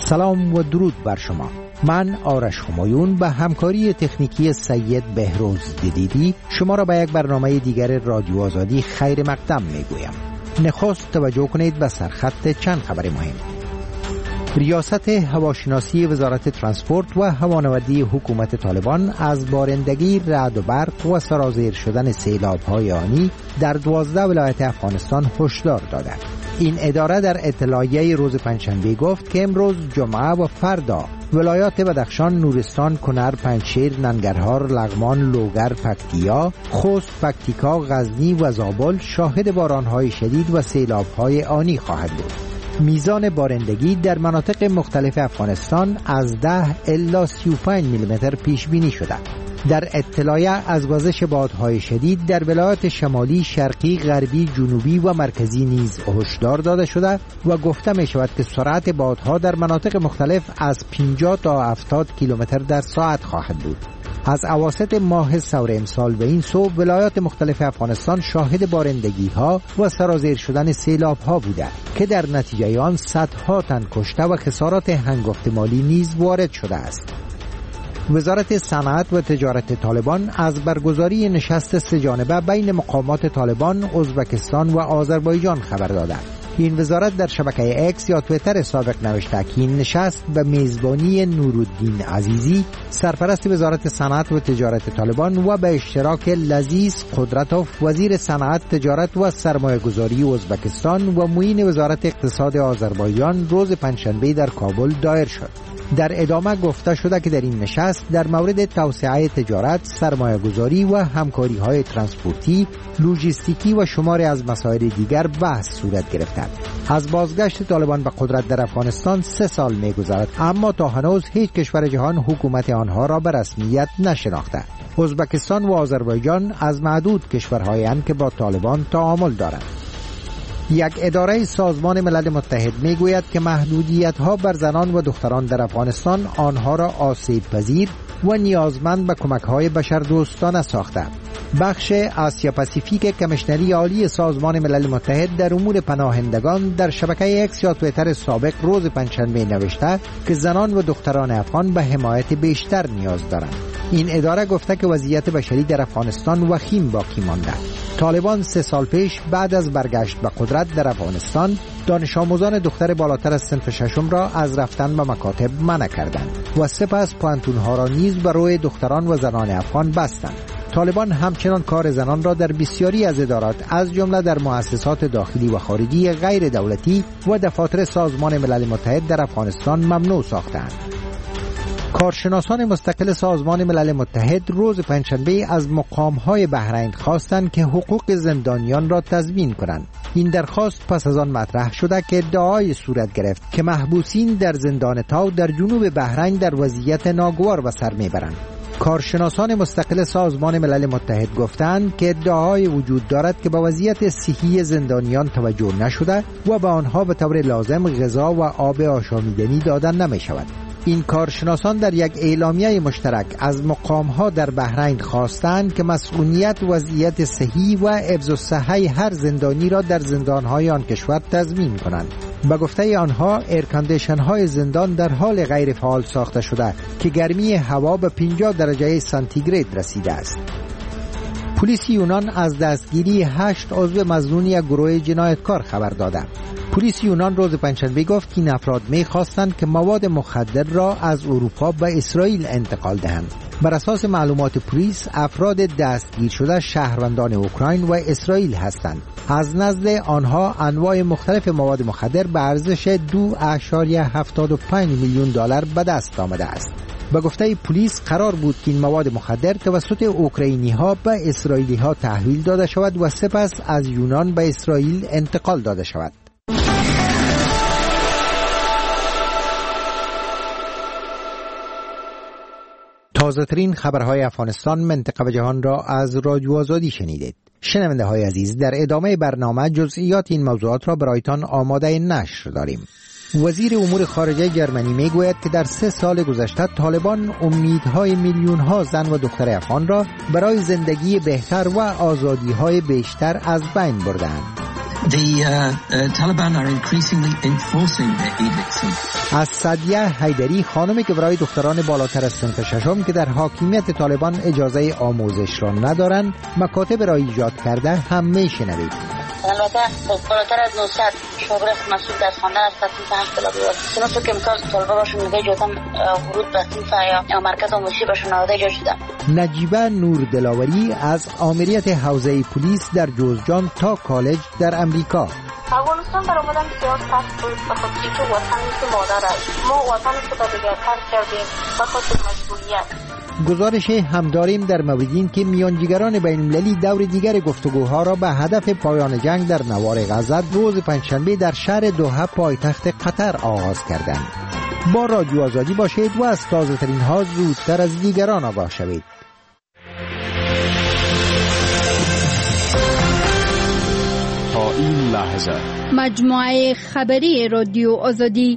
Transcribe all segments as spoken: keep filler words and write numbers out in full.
سلام و درود بر شما. من آرش همایون به همکاری تکنیکی سید بهروز دیدی شما را به یک برنامه دیگر رادیو آزادی خیر مقدم میگویم. نخست توجه کنید به سرخط چند خبر مهم. ریاست هواشناسی وزارت ترانسپورت و هوانوردی حکومت طالبان از بارندگی، رعد و برق و سرازیر شدن سیلاب‌های آنی در دوازده ولایت افغانستان هشدار داده. این اداره در اطلاعیه روز پنجشنبه گفت که امروز جمعه و فردا ولایات بدخشان، نورستان، کنر، پنجشیر، ننگرهار، لغمان، لوگر، پکتیا، خوست، پکتیکا، غزنی و زابل شاهد باران‌های شدید و سیلاب‌های آنی خواهد بود. میزان بارندگی در مناطق مختلف افغانستان از ده الی سی و پنج میلیمتر پیش بینی شده. در اطلاعیه از وزش بادهای شدید در ولایات شمالی، شرقی، غربی، جنوبی و مرکزی نیز هشدار داده شده و گفته می شود که سرعت بادها در مناطق مختلف از پنجاه تا هفتاد کیلومتر در ساعت خواهد بود. از اواسط ماه سور امسال به این سو ولایات مختلف افغانستان شاهد بارندگی ها و سرازیر شدن سیلاب ها بوده که در نتیجه آن صدها تن کشته و خسارات هنگفت مالی نیز وارد شده است. وزارت صنعت و تجارت طالبان از برگزاری نشست سه جانبه بین مقامات طالبان، ازبکستان و آذربایجان خبر داده. این وزارت در شبکه اکس یا تویتر سابق نوشته که این نشست به میزبانی نورالدین عزیزی، سرپرست وزارت صنعت و تجارت طالبان و به اشتراک لذیذ قدرتوف، وزیر صنعت، تجارت و سرمایه‌گذاری ازبکستان و معین وزارت اقتصاد آذربایجان روز پنجشنبه در کابل دایر شد. در ادامه گفته شده که در این نشست در مورد توسعه تجارت، سرمایه‌گذاری و همکاری‌های ترانسپورتی، لوجستیکی و شماری از مسائل دیگر بحث صورت گرفته. از بازگشت طالبان به قدرت در افغانستان سه سال می‌گذرد، اما تا هنوز هیچ کشور جهان حکومت آنها را به رسمیت نشناخته. ازبکستان و آذربایجان از معدود کشورهایی اند که با طالبان تعامل دارند. یک اداره سازمان ملل متحد میگوید که محدودیت‌ها بر زنان و دختران در افغانستان آنها را آسیب پذیر و نیازمند به کمک‌های بشردوستانه ساخته. بخش آسیا پاسیفیک کمیشنری عالی سازمان ملل متحد در امور پناهندگان در شبکه اکس یا تویتر سابق روز پنجشنبه نوشته که زنان و دختران افغان به حمایت بیشتر نیاز دارند. این اداره گفته که وضعیت بشری در افغانستان وخیم باقی مانده. طالبان سه سال پیش بعد از برگشت به قدرت در افغانستان دانش آموزان دختر بالاتر از صنف ششم را از رفتن به مکاتب منع کردند و سپس پانتونها را نیز بر روی دختران و زنان افغان بستند. طالبان همچنان کار زنان را در بسیاری از ادارات از جمله در مؤسسات داخلی و خارجی غیر دولتی و دفاتر سازمان ملل متحد در افغانستان ممنوع ساختند. کارشناسان مستقل سازمان ملل متحد روز پنجشنبه از مقام‌های بحرین خواستند که حقوق زندانیان را تضمین کنند. این درخواست پس از آن مطرح شده که ادعای صورت گرفت که محبوسین در زندان تاو در جنوب بحرین در وضعیت ناگوار به سر میبرند. کارشناسان مستقل سازمان ملل متحد گفتند که ادعای وجود دارد که به وضعیت صحی زندانیان توجه نشده و به آنها به طور لازم غذا و آب آشامیدنی دادن نمی شود. این کارشناسان در یک اعلامیه مشترک از مقام‌ها در بحرین خواستند که مسئولیت وضعیت صحی و حفظ الصحه هر زندانی را در زندان‌های آن کشور تضمین کنند. به گفته آنها ایرکاندیشن‌های زندان در حال غیر فعال ساخته شده که گرمی هوا به پنجاه درجه سانتیگراد رسیده است. پلیس یونان از دستگیری هشت عضو مظنون یک گروه جنایتکار خبر داده. پلیس یونان روز پنجشنبه گفت که این افراد می‌خواستند که مواد مخدر را از اروپا به اسرائیل انتقال دهند. بر اساس معلومات پلیس افراد دستگیر شده شهروندان اوکراین و اسرائیل هستند. از نزد آنها انواع مختلف مواد مخدر به ارزش دو اشاریه هفتاد و پنج میلیون دلار به دست آمده است. به گفته پلیس قرار بود که این مواد مخدر توسط اوکراینی ها به اسرائیلی ها تحویل داده شود و سپس از یونان به اسرائیل انتقال داده شود. تازه‌ترین خبرهای افغانستان، منطقه و جهان را از رادیو آزادی شنیدید. شنونده های عزیز، در ادامه برنامه جزئیات این موضوعات را برایتان آماده نشر داریم. وزیر امور خارجه جرمنی میگوید که در سه سال گذشته طالبان امیدهای میلیون ها زن و دختر افغان را برای زندگی بهتر و آزادی های بیشتر از بین بردند. The uh, uh, Taliban are increasingly enforcing their edicts. از سعدیه حیدری، خانمی که برای دختران بالاتر از صنف ششم که در حاکمیت طالبان اجازه آموزش را ندارند مکاتب را ایجاد کرده هم میشنوید. البته بالاتر از نهصد شاگرد مسئول در خواندن از تصنیف هشت طلابی سنوسو که امکان طالبا باشون میگه جوتم ورود به صنف یا مرکز آموزشی باشون نهاده ایجاد شدن. نجیبه نور دلاوری از آمریت حوزه پلیس در جوزجان تا کالج در امریکا. افغانستان برای آمدن بسیار سخت بود به خاطر اینکه وطن مثل مادر است. ما وطن خود را دیگر ترک کردیم به خاطر مجبوریت. گزارش هم داریم در مورد این که میانجیگران بین‌المللی دور دیگر گفتگوها را به هدف پایان جنگ در نوار غزه روز پنجشنبه در شهر دوحه پایتخت قطر آغاز کردند. با رادیو آزادی باشید و از تازه ترین ها زودتر از دیگران آگاه شوید. تا این لحظه مجموعه خبری رادیو آزادی.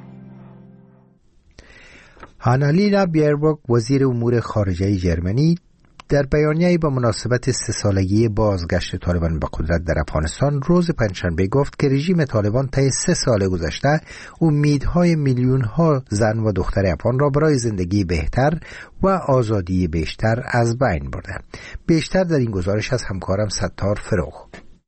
آنالینا بیربوک، وزیر امور خارجه جرمنی، در بیانیه‌ای با مناسبت سه سالگی بازگشت طالبان به قدرت در افغانستان روز پنجشنبه گفت که رژیم طالبان طی سه سال گذشته امیدهای میلیون‌ها زن و دختر افغان را برای زندگی بهتر و آزادی بیشتر از بین برده. بیشتر در این گزارش از همکارم ستار فروغ.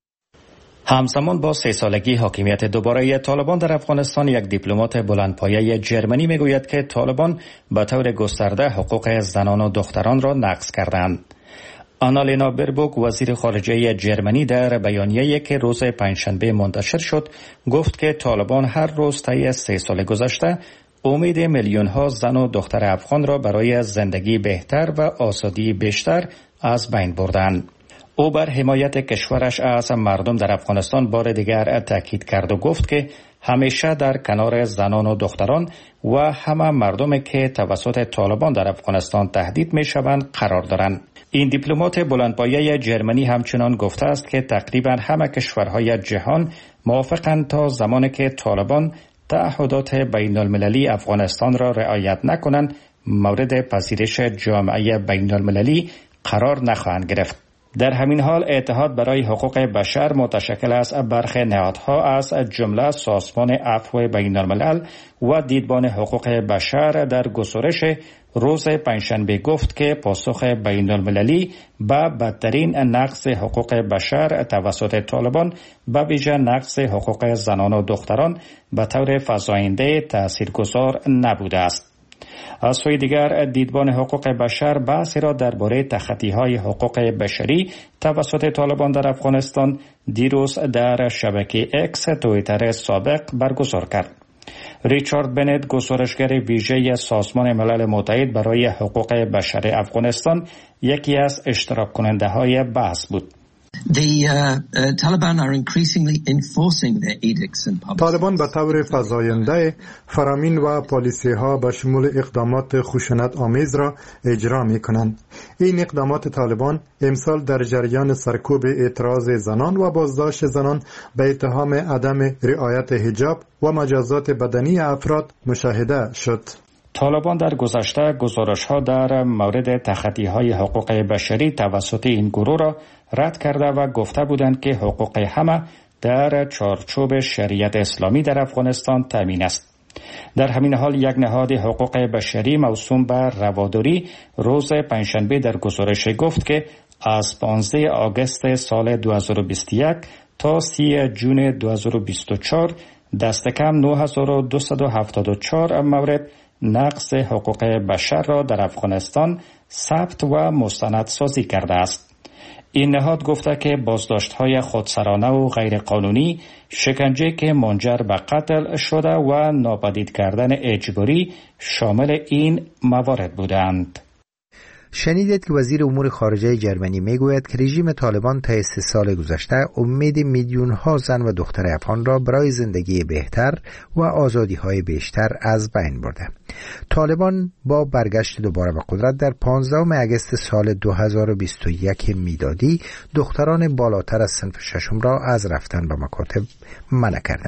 همزمان با سه سالگی حاکمیت دوباره طالبان در افغانستان، یک دیپلمات بلندپایه جرمنی میگوید که طالبان به طور گسترده حقوق زنان و دختران را نقض کردند. آنالینا بیربوک، وزیر خارجه جرمنی، در بیانیه‌ای که روز پنجشنبه منتشر شد گفت که طالبان هر روز طی سه سال گذشته امید میلیون ها زن و دختر افغان را برای زندگی بهتر و آزادی بیشتر از بین بردند. او بر حمایت کشورش از مردم در افغانستان بار دیگر تاکید کرد و گفت که همیشه در کنار زنان و دختران و همه مردمی که توسط طالبان در افغانستان تهدید می شوند قرار دارند. این دیپلمات بلندپایه جرمنی همچنان گفته است که تقریبا همه کشورهای جهان موافقند تا زمانی که طالبان تعهدات بین المللی افغانستان را رعایت نکنند مورد پذیرش جامعه بین المللی قرار نخواهند گرفت. در همین حال اتحاد برای حقوق بشر متشکل از برخی نهادها از جمله سازمان عفو بین الملل و دیدبان حقوق بشر در گزارش روز پنجشنبه گفت که پاسخ بین المللی به بدترین نقض حقوق بشر توسط طالبان به ویژه نقض حقوق زنان و دختران به طور فزاینده تاثیرگذار نبوده است. از سوی دیگر دیدبان حقوق بشر بحثی را درباره تخطی‌های حقوق بشری توسط طالبان در افغانستان دیروز در شبکه اکس توییتر سابق برگزار کرد. ریچارد بنت، گزارشگر ویژه سازمان ملل متحد برای حقوق بشر افغانستان، یکی از اشتراک کننده های بحث بود. The uh, uh, Taliban are increasingly enforcing their edicts and policies. طالبان به طور فزاینده فرامین و پالیسی ها به شمول اقدامات خشونت آمیز را اجرا می کنند. این اقدامات طالبان امسال در جریان سرکوب اعتراض زنان و بازداشت زنان به اتهام عدم رعایت حجاب و مجازات بدنی افراد مشاهده شد. طالبان در گذشته گزارش‌ها در مورد تخطی‌های حقوق بشری توسط این گروه را رد کرده و گفته بودند که حقوق همه در چارچوب شریعت اسلامی در افغانستان تامین است. در همین حال یک نهاد حقوق بشری موسوم به رواداری روز پنجشنبه در گزارش گفت که از پانزده آگوست سال دو هزار و بیست و یک تا سی جون دو هزار و بیست و چهار دست کم نه هزار و دویست و هفتاد و چهار مورد نقض حقوق بشر را در افغانستان ثبت و مستندسازی کرده است. این نهاد گفته که بازداشت‌های خودسرانه و غیرقانونی، شکنجه که منجر به قتل شده و ناپدید کردن اجباری شامل این موارد بودند. شنیدید که وزیر امور خارجه جرمنی میگوید که رژیم طالبان طی سه سال گذشته امید میلیون ها زن و دختر افغان را برای زندگی بهتر و آزادی های بیشتر از بین برده. طالبان با برگشت دوباره به قدرت در پانزدهم آگوست سال دو هزار و بیست و یک میلادی دختران بالاتر از صنف ششم را از رفتن به مکاتب منع کردند.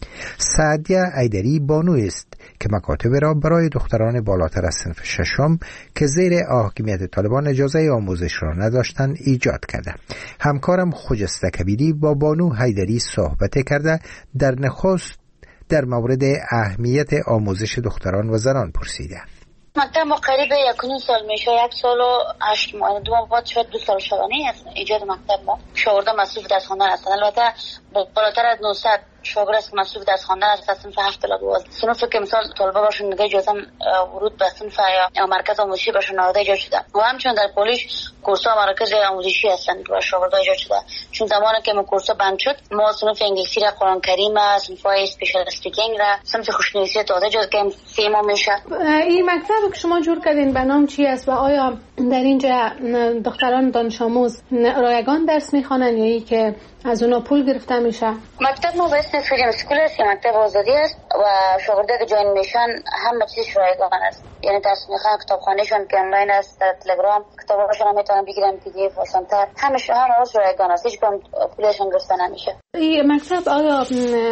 سعدیه حیدری بانو است که مکاتب را برای دختران بالاتر از صنف ششم که زیر حاکمیت طالبان اجازه آموزش را نداشتند ایجاد کرده. همکارم خجسته کبیری با بانو حیدری صحبت کرده در نخست در مورد اهمیت آموزش دختران و زنان پرسیده. مکتب ما قریب یکونی سال میشه، یک سال و هشت ماه، دو ماه بعد شاید دو سال شدنی است ایجاد مکتب ما. شاگرد مصروف درس خواندن هستند. البته بالاتر از نهصد شاگرد است که مصروف درس خواندن است از صنف هفت تا دوازده. صنفی که مثال طلبه باشن دیگه اجازه ورود به صنف یا مرکز آموزشی باشن نهاده ایجاد شده. و همچنین در پلیس کورس‌ها مرکز آموزشی هستند که برای شاگردان ایجاد شده. چون زمانی که ما کورس‌ها بند شد، ما صنف انگلیسی را، قرآن کریم، صنف اسپیشال اسپیکینگ را، صنف خوشنویسی تازه ایجاد کردیم سه ماه میشه. این مکتب که شما جور کردین به نام چی است و آیا در اینجا دختران دانش آموز رایگان درس میخوانن یا ای که از اونا پول گرفته میشه؟ مکتب ما به اسم فریدم اسکول است یا مکتب آزادی است و شاگردایی که جوین میشن همه چیزش رایگان است. یعنی درس میخوان، کتابخانهشون که آنلاین است، در تلگرام کتاباشون هم میتونن بگیرن، پی دی اف واسانتر، همش همه رایگان است، هیچ کدوم پولشون گرفته نمیشه. این مکتب آیا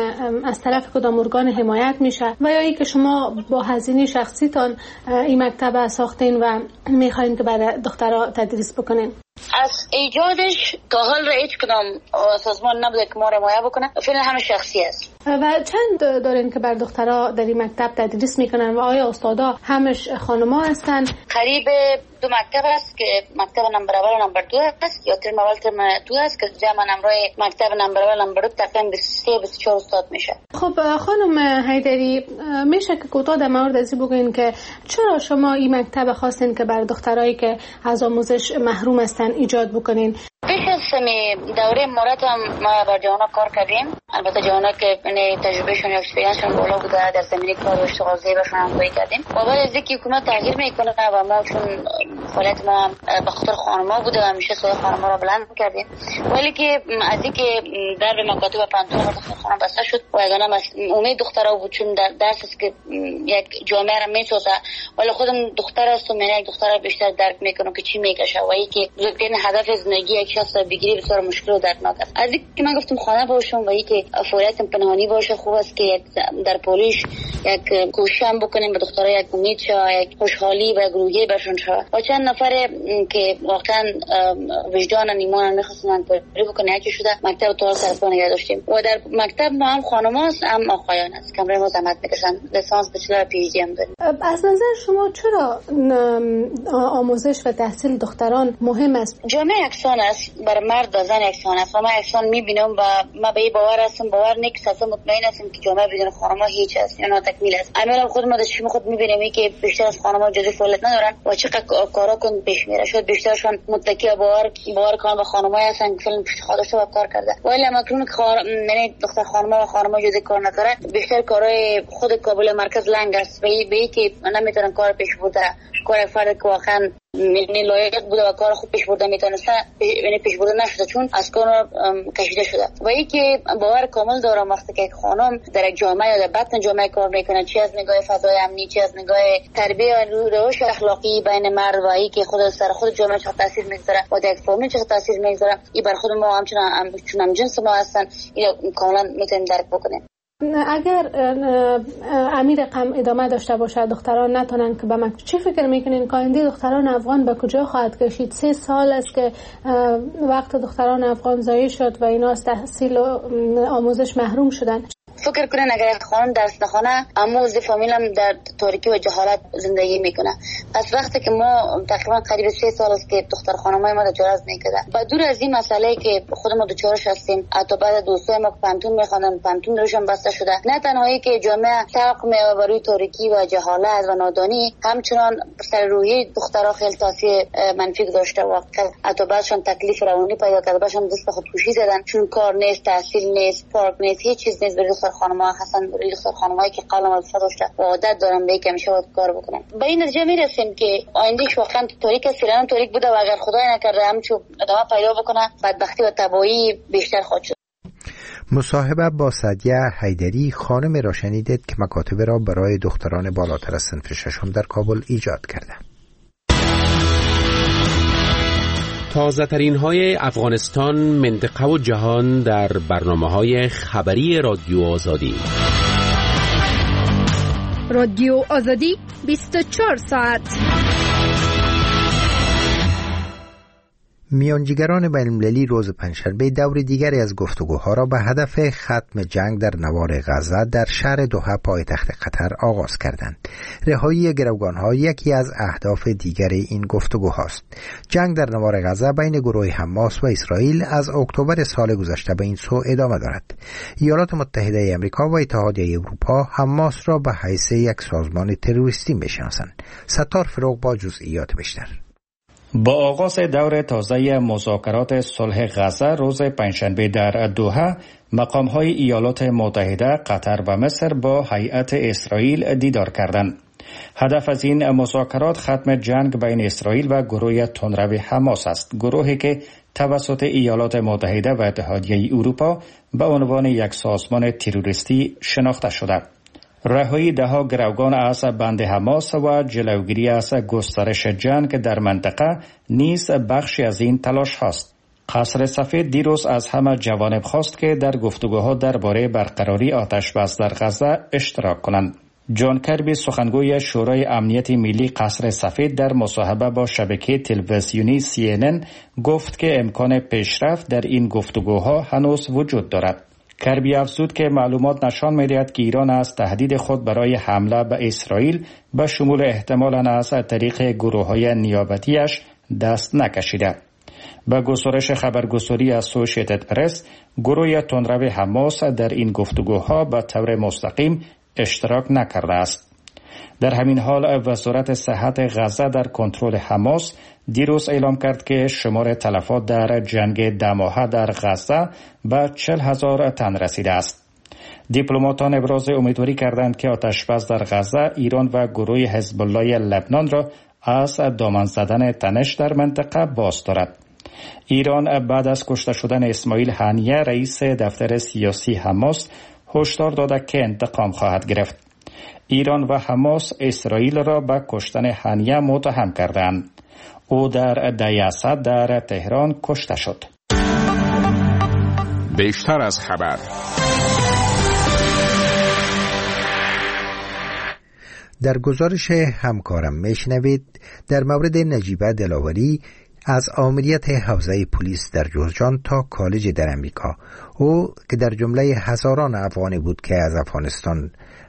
از طرف کدام ارگان حمایت میشه و یا ای که شما با هزینه شخصیتان این مکتب ساختین و میخواین که برای دخترها تدریس بکنین؟ از ایجادش تا حال را هیچ کدام سازمان نبوده که ما را حمایت بکنه، فعلا همه شخصی است. و چند دارین که بر دخترها در این مکتب تدریس میکنن و آیا استادا همش خانما هستن؟ قریب دو مکتب است که مکتب نمبر اول و نمبر دو است، یا ترم اول ترم دو است که جمع نمبرای مکتب نمبر اول و نمبر دو تقریبا بیست و سه بیست و چهار استاد میشه. خب خانم حیدری، میشه که کوتاه در مورد ازی بگین که چرا شما این مکتب خواستین که بر دخترایی که از آموزش محروم هستن ایجاد بکنین؟ پیش از دوره مورد هم ما بر جوانا کار کردیم. البته جوانا که تجربهشون یا اکسپریانسشون بالا بوده در زمینه کار و اشتغال زیبشون هم باید کردیم. و بعد از اینکه حکومت تغییر میکنه و ما چون فعالیت ما به خاطر خانم‌ها بوده و همیشه صدای خانم‌ها را بلند کردیم، ولی که از اینکه در مکاتب و پانتون و خانم بسته شد و یگانه امید دخترها بود، چون در درس است که یک جامعه را میسازه، ولی خودم دختر هستم، یعنی یک دختر بیشتر درک میکنم که چی میکشه و اینکه بزرگترین هدف زندگی یک شخص بگیری بسیار مشکل و دردناک است. از اینکه من گفتم خانه باشم و اینکه فعالیت پنهانی باشه، خوب است که در پولیش یک کوشش بکنیم به دخترها یک امید شه، یک خوشحالی و گروهی برشون شه. و چند نفر که واقعا وجدان و ایمان می‌خواستن کاری بکنن چی شده مکتب تو سرپا نگه داشتیم. و در مکتب ما هم خانم‌ها است هم آقایان است. کمره ما زحمت می‌کشن، لیسانس بچلر پی اچ دی هم داریم. از نظر شما چرا آموزش و تحصیل دختران مهم است؟ جامعه یکسان است، بر مرد و زن یکسان است و من یکسان می‌بینم و ما به این باور هستم، باور نیست، اصلا مطمئن هستم که جامعه بدون خانم‌ها هیچ است یا ناتکمیل است. عملا خود ما داشتیم خود می‌بینیم که بیشتر از خانم‌ها جزء فعالیت ندارن و چقدر کارا کن پیش میره. شاید بیشترشون متکی باور باور کردن به خانم‌ها هستن که فعلا خودش رو کار کرده، ولی مکرون که خار... یعنی دختر خانم‌ها و خانم‌ها جزء کار نداره، بیشتر کارهای خود کابل مرکز لنگ است به این که نمیتونن کار پیش بردن. کار فرد که واقعا یعنی لایق بوده و کار خوب پیش برده میتونسته یعنی پیش برده نشده چون از کار کشیده شده. و اینکه باور کامل دارم وقتی که خانم در یک جامعه یا در بطن جامعه کار میکنه، چی از نگاه فضای امنی، چی از نگاه تربیت و روش اخلاقی بین مرد و اینکه خود سر خود جامعه چه تاثیر میگذاره و در فامیل چه تاثیر میگذاره، این بر خود ما همچنان هم جنس ما هستن، اینو کاملا میتونیم درک بکنیم. اگر امیر رقم ادامه داشته باشه دختران نتونن که به مکتب، چی فکر میکنین که آینده دختران افغان به کجا خواهد کشید؟ سه سال است که وقت دختران افغان ضایع شد و اینا از تحصیل و آموزش محروم شدن. فکر کنن اگر خانم درس نخونه اما وزی فامیل هم در تاریکی و جهالت زندگی میکنه. پس وقتی که ما تقریبا قریب سه سال است که دختر خانمای ما دچار از میکرده و دور از این مسئله که خود ما دچارش هستیم، حتی بعد دوستای ما پانتون میخوانن پانتون روشن بسته شده، نه تنهایی که جامعه سبق میاره بر روی تاریکی و جهالت و نادانی، همچنان سر روی دخترها خیلی تاثیر منفی گذاشته و حتی بعدشون تکلیف روانی پیدا کرده، بعدشون دست به خودکشی زدن چون کار نیست، تحصیل نیست، پارک نیست، هیچ چیز نیست. برای دختر خانم‌ها هستن، برای دختر خانم‌هایی که قبلا وظیفه داشته و عادت دارن به اینکه همیشه باید کار بکنن. به این نتیجه میرسیم که آیندهش واقعا تاریک است، فعلا تاریک بوده و اگر خدای نکرده همچون ادامه پیدا بکنه بدبختی و تباهی بیشتر خواهد شد. مصاحبه با سعدیه حیدری خانم را شنیدید که مکاتب را برای دختران بالاتر از صنف ششم در کابل ایجاد کرده. تازه ترین های افغانستان، منطقه و جهان در برنامه های خبری رادیو آزادی. رادیو آزادی بیست و چهار ساعت. میانجیگران بین‌المللی روز پنجشنبه دور دیگری از گفتگوها را به هدف ختم جنگ در نوار غزه در شهر دوحه پایتخت قطر آغاز کردند. رهایی گروگان‌ها یکی از اهداف دیگر این گفتگوهاست. جنگ در نوار غزه بین گروه حماس و اسرائیل از اکتبر سال گذشته به این سو ادامه دارد. ایالات متحده امریکا و اتحادیه اروپا حماس را به حیث یک سازمان تروریستی می‌شناسند. ستار فروغ با جزئیات بیشتر. با آغاز دور تازه مذاکرات صلح غزه روز پنجشنبه در دوحه، مقام‌های ایالات متحده، قطر و مصر با هیئت اسرائیل دیدار کردند. هدف از این مذاکرات ختم جنگ بین اسرائیل و گروه تندرو حماس است، گروهی که توسط ایالات متحده و اتحادیه اروپا به عنوان یک سازمان تروریستی شناخته شده. رهایی دهها گروگان از بند حماس و جلوگیری از گسترش جنگ در منطقه نیز بخشی از این تلاش هاست. قصر سفید دیروز از همه جوانب خواست که در گفتگوها درباره برقراری آتش بس در غزه اشتراک کنند. جان کربی، سخنگوی شورای امنیت ملی قصر سفید، در مصاحبه با شبکه تلویزیونی سی ان ان گفت که امکان پیشرفت در این گفتگوها هنوز وجود دارد. کربی افزود که معلومات نشان می‌دهد که ایران از تهدید خود برای حمله به اسرائیل به شمول احتمالاً از طریق گروه‌های نیابتیش دست نکشیده. با گزارش خبرگزاری اسوسییتد پرس، گروه تندرو حماس در این گفتگوها به طور مستقیم اشتراک نکرده است. در همین حال وزارت صحت غزه در کنترل حماس دیروز اعلام کرد که شمار تلفات در جنگ ده ماهه در غزه به چهل هزار تن رسیده است. دیپلماتان ابراز امیدواری کردند که آتشبس در غزه ایران و گروه حزب الله لبنان را از دامن زدن تنش در منطقه باز دارد. ایران بعد از کشته شدن اسماعیل هنیه رئیس دفتر سیاسی حماس هشدار داده که انتقام خواهد گرفت. ایران و حماس اسرائیل را به کشتن هنیه متهم کردند. او در دی اسد در تهران کشته شد. بیشتر از خبر. در گزارش همکارم میشنوید در مورد نجیبه دلاوری از آمریت حوزه پلیس در جوزجان تا کالج در امریکا. او که در جمله هزاران افغانی بود که از افغانستان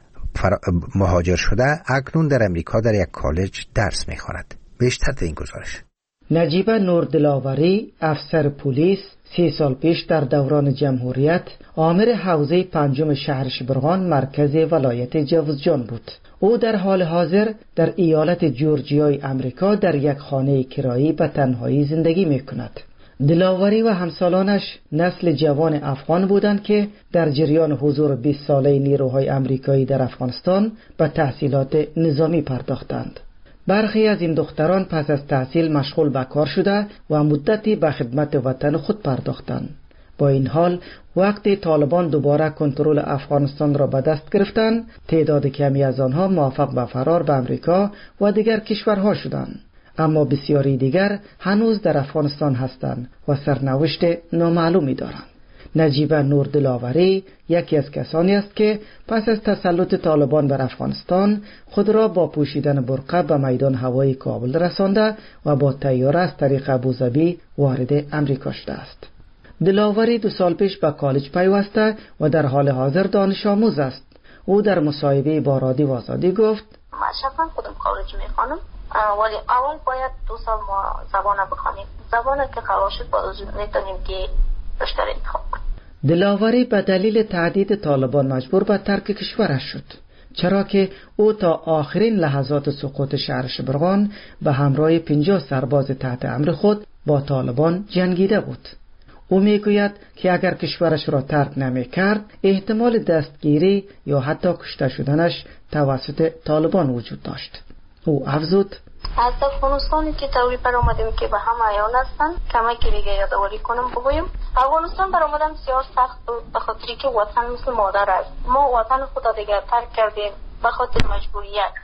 مهاجر شده، اکنون در امریکا در یک کالج درس می‌خواند. بیشتر در این گزارش. نجیبه نور دلاوری، افسر پلیس، سی سال پیش در دوران جمهوریت آمر حوزه پنجم شهر شبرغان مرکز ولایت جوزجان بود. او در حال حاضر در ایالت جورجیای امریکا در یک خانه کرایی به تنهایی زندگی می‌کند. دلاوری و همسالانش نسل جوان افغان بودند که در جریان حضور بیست ساله نیروهای امریکایی در افغانستان به تحصیلات نظامی پرداختند. برخی از این دختران پس از تحصیل مشغول به کار شده و مدتی به خدمت وطن خود پرداختند. با این حال وقتی طالبان دوباره کنترل افغانستان را به دست گرفتند، تعداد کمی از آنها موفق به فرار به امریکا و دیگر کشورها شدند. اما بسیاری دیگر هنوز در افغانستان هستند و سرنوشت نامعلومی دارند. نجیبه نور دلاوری یکی از کسانی است که پس از تسلط طالبان بر افغانستان خود را با پوشیدن برقع به میدان هوایی کابل رسانده و با طیاره از طریق ابوظبی وارد امریکا شده است. دلاوری دو سال پیش به کالج پیوسته و در حال حاضر دانش آموز است. او در مصاحبه با رادیو آزادی گفت: من شخصا خودم کالج میخوانم، ولی اول باید دو سال ما زبان بخوانیم. زبان که قرار شد باید میتونیم که بیشتر انتخاب کنیم. دلاوری به دلیل تهدید طالبان مجبور به ترک کشورش شد، چرا که او تا آخرین لحظات سقوط شهر شبرغان به همراه پنجاه سرباز تحت امر خود با طالبان جنگیده بود. او میگوید که اگر کشورش را ترک نمی کرد، احتمال دستگیری یا حتی کشته شدنش توسط طالبان وجود داشت. او افزود: از افغانستانی که توری پر آمدیم که به هم عیان هستن، کمی که دیگه یادآوری کنم بگویم افغانستان بر آمدن بسیار سخت بود، به خاطری که وطن مثل مادر است. ما وطن خود دیگه ترک کردیم به خاطر مجبوریت.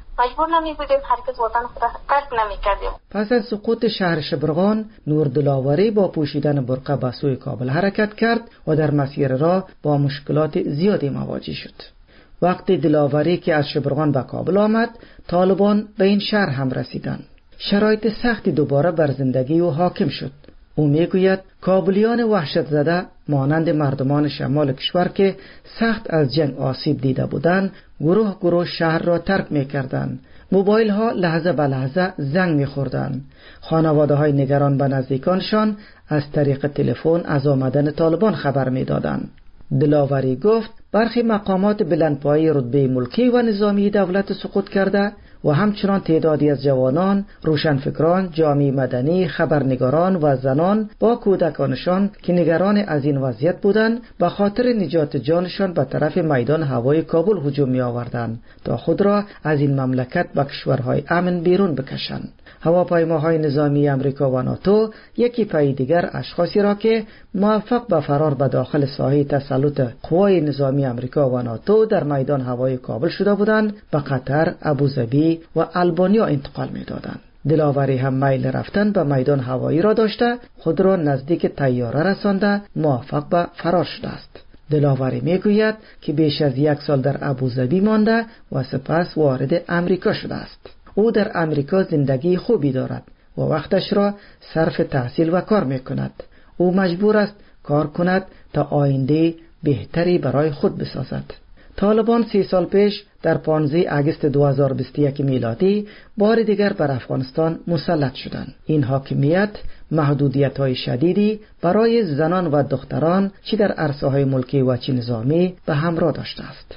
مجبور نمی بودیم، هرگز وطن خود ترک نمی کردیم. پس از سقوط شهر شبرغان، نور دلاوری با پوشیدن برقع به سوی کابل حرکت کرد و در مسیر راه با مشکلات زیادی مواجه شد. وقتی دلاوری که از شبرغان به کابل آمد، طالبان به این شهر هم رسیدند. شرایط سختی دوباره بر زندگی او حاکم شد. او میگوید کابلیان وحشت زده مانند مردمان شمال کشور که سخت از جنگ آسیب دیده بودند، گروه گروه شهر را ترک میکردند. موبایل ها لحظه به لحظه زنگ میخوردند. خانواده های نگران به نزدیکانشان از طریق تلفن از آمدن طالبان خبر میدادند. دلاوری گفت برخی مقامات بلندپایه رتبه ملکی و نظامی دولت سقوط کرده و همچنان تعدادی از جوانان، روشنفکران، جامعه مدنی، خبرنگاران و زنان با کودکانشان که نگران از این وضعیت بودند به خاطر نجات جانشان به طرف میدان هوایی کابل هجوم می آوردند تا خود را از این مملکت به کشورهای امن بیرون بکشند. هواپیماهای نظامی امریکا و ناتو یکی پای دیگر اشخاصی را که موفق به فرار به داخل ساحه تسلط قوای نظامی امریکا و ناتو در میدان هوایی کابل شده بودند به قطر، ابوظبی و البانیا انتقال می‌دادند. دلاوری هم میل رفتن به میدان هوایی را داشته خود را نزدیک طیاره رسانده موفق به فرار شده است. دلاوری میگوید که بیش از یک سال در ابوظبی مانده و سپس وارد امریکا شده است. او در امریکا زندگی خوبی دارد و وقتش را صرف تحصیل و کار میکند. او مجبور است کار کند تا آینده بهتری برای خود بسازد. طالبان سی سال پیش در پانزده آگوست دو هزار و بیست و یک میلادی بار دیگر بر افغانستان مسلط شدند. این حاکمیت محدودیت‌های شدیدی برای زنان و دختران چه در عرصه‌های ملکی و چه نظامی به همراه داشته است.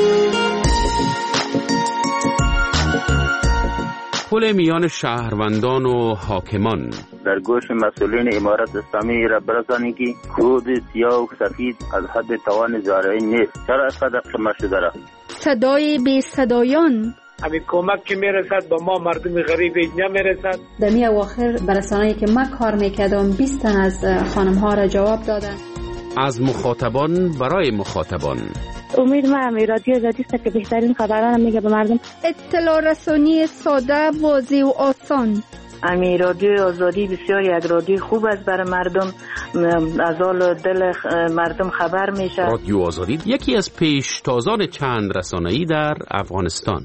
پل میان شهروندان و حاکمان در گوش مسئولین امارت اسلامی را برسانید که کود سیاه و سفید از حد توان زارعی نیست. چرا اسقدر شما شده را؟ صدای بی صدایان همین کمک که میرسد با ما مردم غریب نمیرسد. در می اواخر برسانه‌ای که من کار میکردم بیست تن از خانم ها را جواب دادن. از مخاطبان برای مخاطبان. امید ما امی رادیو آزادی است که بهترین خبران میگه به مردم. اطلاع رسانی ساده، واضح و آسان. امی رادیو آزادی بسیار یک رادیو خوب است برای مردم، از حال دل مردم خبر میشه. رادیو آزادی یکی از پیشتازان چند رسانه‌ای در افغانستان.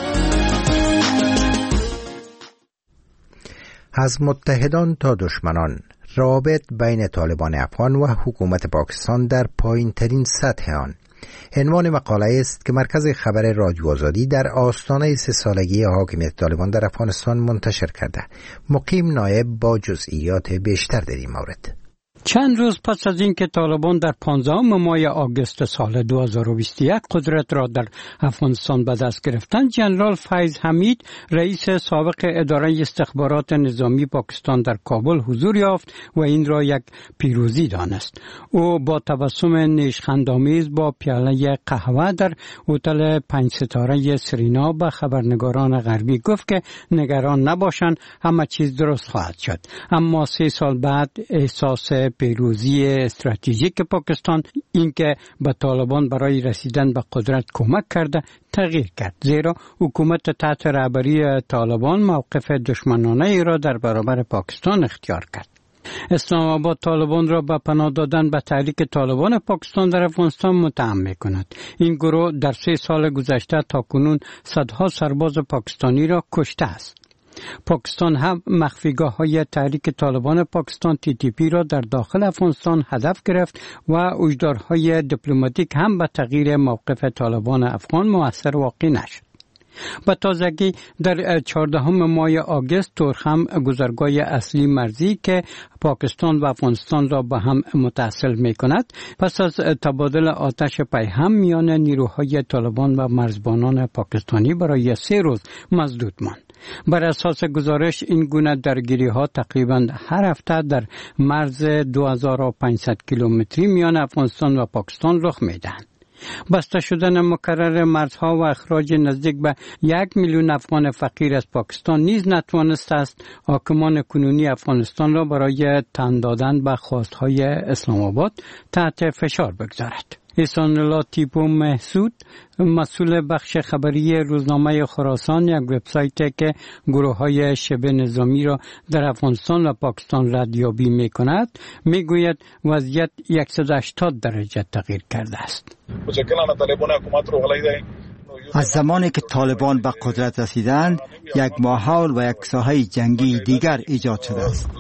از متحدان تا دشمنان، رابط بین طالبان افغان و حکومت پاکستان در پایین ترین سطح آن. عنوان مقاله است که مرکز خبر رادیو آزادی در آستانه سه سالگی حاکمیت طالبان در افغانستان منتشر کرده. مقیم نایب با جزئیات بیشتر در این مورد. چند روز پس از اینکه طالبان در پانزدهم ماه آگوست سال دو هزار و بیست و یک قدرت را در افغانستان به دست گرفتند، جنرال فیض حمید رئیس سابق اداره استخبارات نظامی پاکستان در کابل حضور یافت و این را یک پیروزی دانست. او با تبسم نیشخندآمیز با پیاله قهوه در هتل پنج ستاره سرینا به خبرنگاران غربی گفت که نگران نباشند، همه چیز درست خواهد شد. اما سه سال بعد احساس پیروزی استراتژیک پاکستان، اینکه به طالبان برای رسیدن به قدرت کمک کرده، تغییر کرد، زیرا حکومت تحت رهبری طالبان موقف دشمنانه ای را در برابر پاکستان اختیار کرد. اسلام آباد طالبان را به پناه دادن به تحریک طالبان پاکستان در افغانستان متهم می‌کند. این گروه در سه سال گذشته تاکنون صدها سرباز پاکستانی را کشته است. پاکستان هم مخفیگاه های تحریک طالبان پاکستان تی تی پی را در داخل افغانستان هدف گرفت و اجدارهای دیپلماتیک هم به تغییر موقف طالبان افغان مؤثر واقع نشد. به تازگی در چهاردهم ماه آگوست تورخم، گذرگاه اصلی مرزی که پاکستان و افغانستان را به هم متصل می کند، پس از تبادل آتش پیهم میان نیروهای طالبان و مرزبانان پاکستانی برای سه روز مسدود ماند. بر اساس گزارش این گونه درگیری ها تقریبا هر هفته در مرز دو هزار و پانصد کیلومتری میان افغانستان و پاکستان رخ می دهند. بسته شدن مکرر مرزها و اخراج نزدیک به یک میلیون افغان فقیر از پاکستان نیز نتوانسته است حاکمان کنونی افغانستان را برای تن دادن به خواستهای اسلام آباد تحت فشار بگذارد. احسان الله تیپو محسود مسئول بخش خبری روزنامه خراسان یک وبسایتی که گروه‌های شبه نظامی را در افغانستان و پاکستان ردیابی می‌کند می‌گوید وضعیت صد و هشتاد درجه تغییر کرده است. از زمانی که طالبان به قدرت رسیدند یک ماحول و یک ساحه جنگی دیگر ایجاد شده است.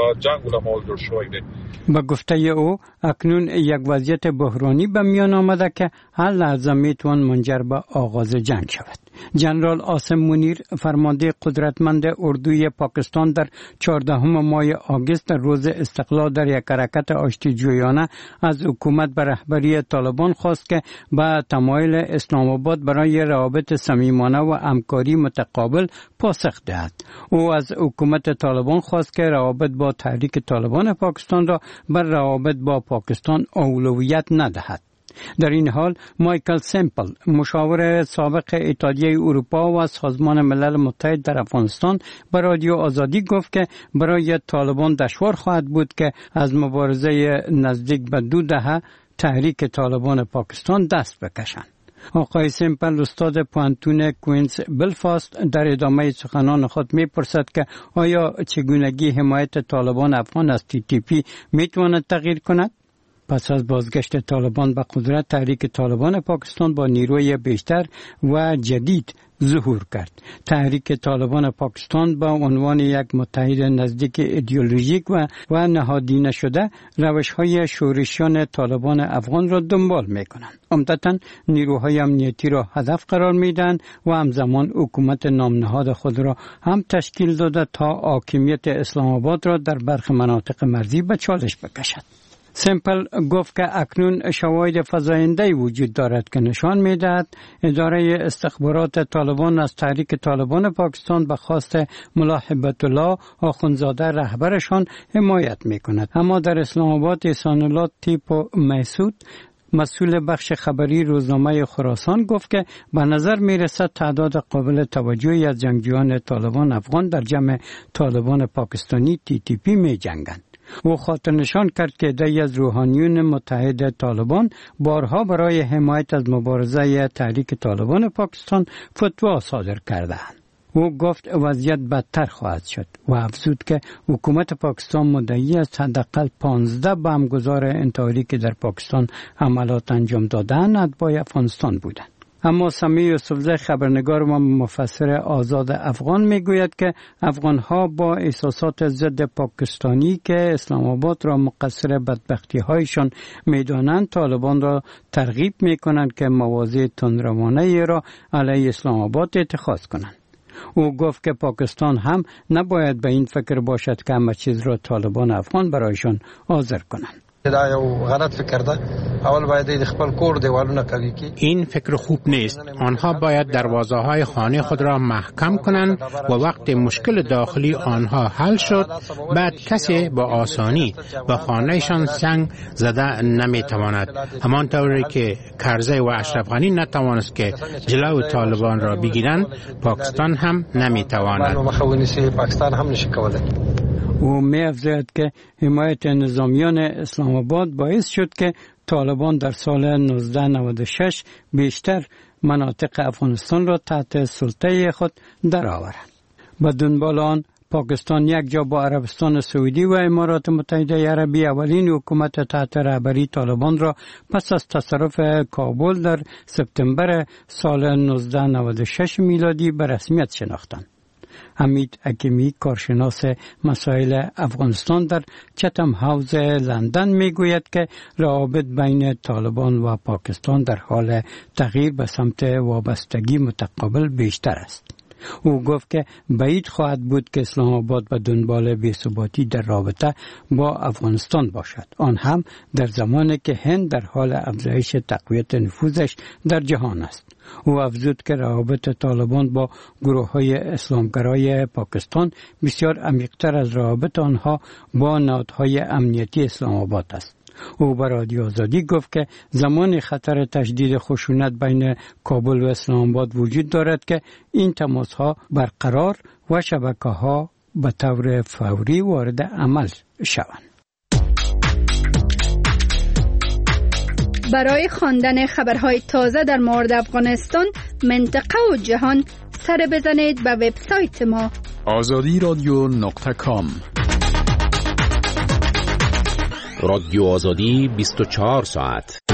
با گفته او اکنون یک وضعیت بحرانی به میان آمده که هر لحظه میتوان منجر به آغاز جنگ شود. جنرال عاصم منیر فرمانده قدرتمند اردوی پاکستان در چهاردهم ماه آگوست در روز استقلال در یک حرکت آشتی‌جویانه از حکومت به رهبری طالبان خواست که به تمایل اسلام آباد برای روابط صمیمانه و همکاری متقابل پاسخ دهد. او از حکومت طالبان خواست که روابط با تحریک طالبان پاکستان را بر روابط با پاکستان اولویت ندهد. در این حال مایکل سمپل مشاور سابق اتحادیه اروپا و سازمان ملل متحد در افغانستان به رادیو آزادی گفت که برای طالبان دشوار خواهد بود که از مبارزه نزدیک به دو دهه تحریک طالبان پاکستان دست بکشند. آقای سمپل استاد پوانتون کوینز بلفاست در ادامه سخنان خود می‌پرسد که آیا چگونگی حمایت طالبان افغان از تی تی پی می‌تواند تغییر کند؟ پس از بازگشت طالبان به قدرت تحریک طالبان پاکستان با نیروی بیشتر و جدید ظهور کرد. تحریک طالبان پاکستان با عنوان یک متحد نزدیک ایدئولوژیک و و نهادینه شده روش‌های شورشیان طالبان افغان را دنبال می‌کنند. عمدتاً نیروهای امنیتی را هدف قرار می‌دهند و همزمان حکومت نامنهاد خود را هم تشکیل داده تا حاکمیت اسلام آباد را در برخی مناطق مرزی به چالش بکشد. سمپل گفت که اکنون شواهد فزاینده‌ای وجود دارد که نشان می‌دهد اداره استخبارات طالبان از تحریک طالبان پاکستان به خواست ملا هیبت الله آخوندزاده رهبرشان حمایت می‌کند. اما در اسلام آباد احسان الله تیپو محسود مسئول بخش خبری روزنامه خراسان گفت که به نظر می‌رسد تعداد قابل توجهی از جنگجویان طالبان افغان در جمع طالبان پاکستانی تی تی پی می‌جنگند. او خاطر نشان کرد که عده‌ای از روحانیون متحد طالبان بارها برای حمایت از مبارزه تحریک طالبان پاکستان فتوا صادر کردند. او گفت وضعیت بدتر خواهد شد و افزود که حکومت پاکستان مدعی است حداقل پانزده بمبگذار انتحاری که در پاکستان عملیات انجام دادند اتباع افغانستان بودند. اما سمیع یوسفزی خبرنگار و مفسر آزاد افغان میگوید که افغانها با احساسات ضد پاکستانی که اسلام آباد را مقصر بدبختی هایشان میدانند طالبان را ترغیب میکنند که مواضع تندروانه را علیه اسلام آباد اتخاذ کنند. او گفت که پاکستان هم نباید به این فکر باشد که همه چیز را طالبان افغان برایشان حاضر کنند. دا یو غلط فکر ده. اول باید د خپل کور دیوالونه قوی کی. این فکر خوب نیست. آنها باید دروازه های خانه خود را محکم کنند و وقت مشکل داخلی آنها حل شد بعد کسی با آسانی به خانهشان سنگ زده نمیتواند. همانطوری که کرزی و اشرف غنی نتوانست که جلو طالبان را بگیرند پاکستان هم نمیتواند. پاکستان هم نشه کوله. او می افزاید که حمایت نظامیان اسلام آباد باعث شد که طالبان در سال نوزده نود و شش بیشتر مناطق افغانستان را تحت سلطه خود درآورد. با دنبال آن پاکستان یک جا با عربستان سعودی و امارات متحده عربی اولین حکومت تحت رهبری طالبان را پس از تصرف کابل در سپتامبر سال نوزده نود و شش میلادی به رسمیت شناختند. حمید حکیمی کارشناس مسائل افغانستان در چتم هاوس لندن میگوید که روابط بین طالبان و پاکستان در حال تغییر به سمت وابستگی متقابل بیشتر است. او گفت که بعید خواهد بود که اسلام آباد به دنبال بی‌ثباتی در رابطه با افغانستان باشد، آن هم در زمانی که هند در حال افزایش تقویت نفوذش در جهان است. او افزود که روابط طالبان با گروه‌های اسلامگرای پاکستان بسیار عمیق‌تر از روابط آنها با نهادهای امنیتی اسلام آباد است. او به رادیو آزادی گفت که زمان خطر تشدید خشونت بین کابل و اسلام آباد وجود دارد که این تماس‌ها برقرار و شبکه‌ها به طور فوری وارد عمل شوند. برای خواندن خبرهای تازه در مورد افغانستان، منطقه و جهان، سر بزنید به وبسایت ما آزادی رادیو نقطه کام. رادیو آزادی بیست و چهار ساعت.